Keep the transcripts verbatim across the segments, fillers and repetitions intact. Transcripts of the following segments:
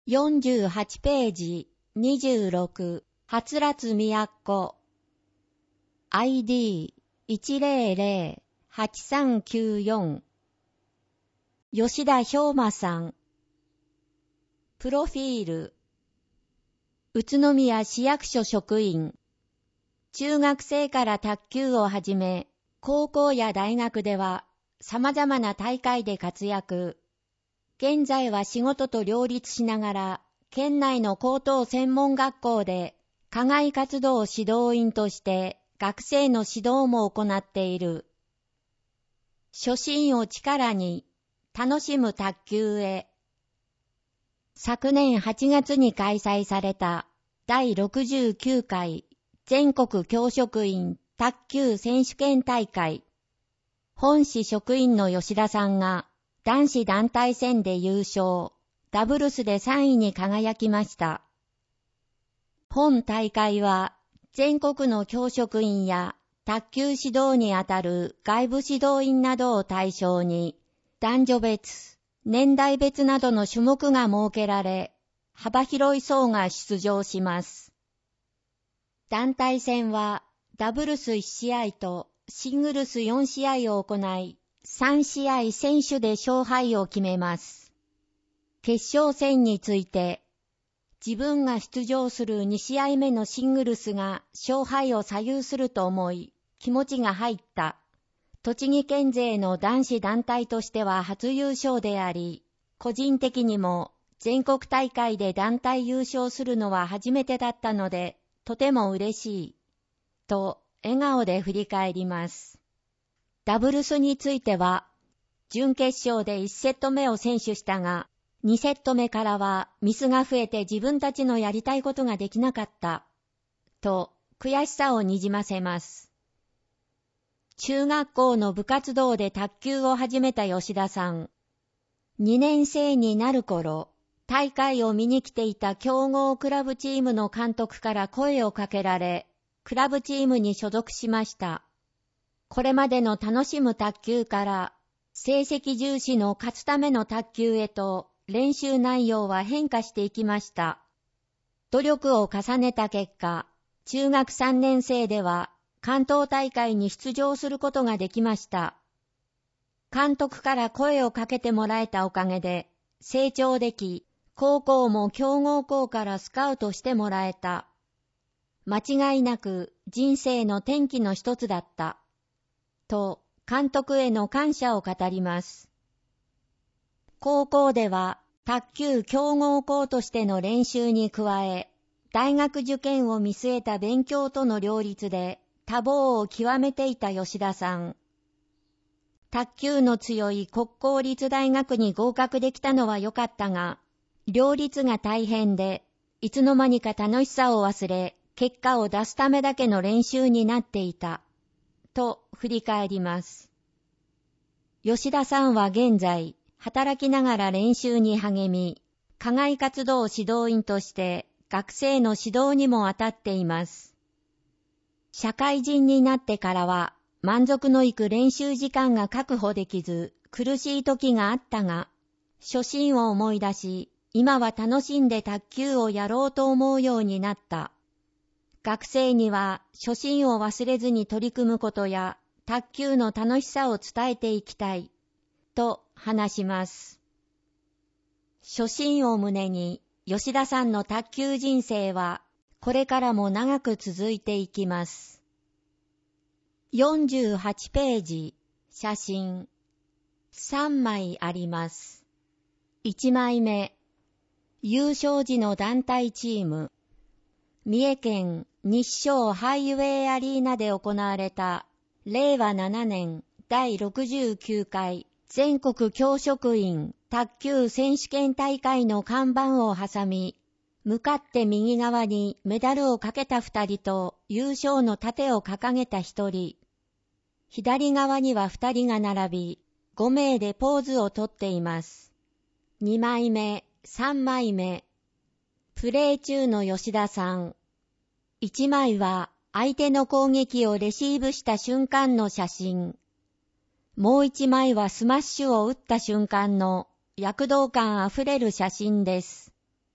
よんじゅうはちページにじゅうろく、はつらつ都 アイディーいちぜろぜろはちさんきゅうよん 吉田氷馬さん。プロフィール。宇都宮市役所職員。中学生から卓球をはじめ、高校や大学では様々な大会で活躍。現在は仕事と両立しながら、県内の高等専門学校で課外活動指導員として学生の指導も行っている。初心を力に楽しむ卓球へ。昨年はちがつに開催されただいろくじゅうきゅうかい全国教職員卓球選手権大会。本市職員の吉田さんが男子団体戦で優勝、ダブルスでさんいに輝きました。本大会は全国の教職員や卓球指導にあたる外部指導員などを対象に男女別、年代別などの種目が設けられ、幅広い層が出場します。団体戦はダブルスいちしあいとシングルスよんしあいを行い、さんしあい選手で勝敗を決めます。決勝戦について、自分が出場するにしあいめのシングルスが勝敗を左右すると思い、気持ちが入った。栃木県勢の男子団体としては初優勝であり、個人的にも全国大会で団体優勝するのは初めてだったので、とても嬉しい。と、笑顔で振り返ります。ダブルスについては、準決勝でいちセット目を先取したが、にセット目からはミスが増えて自分たちのやりたいことができなかった。と、悔しさをにじませます。中学校の部活動で卓球を始めた吉田さん。にねんせいになる頃、大会を見に来ていた強豪クラブチームの監督から声をかけられ、クラブチームに所属しました。これまでの楽しむ卓球から、成績重視の勝つための卓球へと練習内容は変化していきました。努力を重ねた結果、中学さんねんせいでは関東大会に出場することができました。監督から声をかけてもらえたおかげで成長でき、高校も強豪校からスカウトしてもらえた。間違いなく人生の転機の一つだった。と、監督への感謝を語ります。高校では卓球強豪校としての練習に加え、大学受験を見据えた勉強との両立で多忙を極めていた吉田さん。卓球の強い国公立大学に合格できたのは良かったが、両立が大変で、いつの間にか楽しさを忘れ、結果を出すためだけの練習になっていた。と振り返ります。吉田さんは現在、働きながら練習に励み、課外活動指導員として学生の指導にも当たっています。社会人になってからは満足のいく練習時間が確保できず苦しい時があったが、初心を思い出し、今は楽しんで卓球をやろうと思うようになった。学生には初心を忘れずに取り組むことや卓球の楽しさを伝えていきたい。と話します。初心を胸に吉田さんの卓球人生はこれからも長く続いていきます。よんじゅうはちページ、写真さんまいあります。いちまいめ、優勝時の団体チーム、三重県日照ハイウェイアリーナで行われたれいわななねんだいろくじゅうきゅうかい全国教職員卓球選手権大会の看板を挟み、向かって右側にメダルをかけたふたりと優勝の盾を掲げたひとり。左側にはふたりが並び、ごめいでポーズをとっています。にまいめ、さんまいめ。プレー中の吉田さん。いちまいは相手の攻撃をレシーブした瞬間の写真。もういちまいはスマッシュを打った瞬間の躍動感あふれる写真です。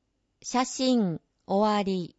写真終わり。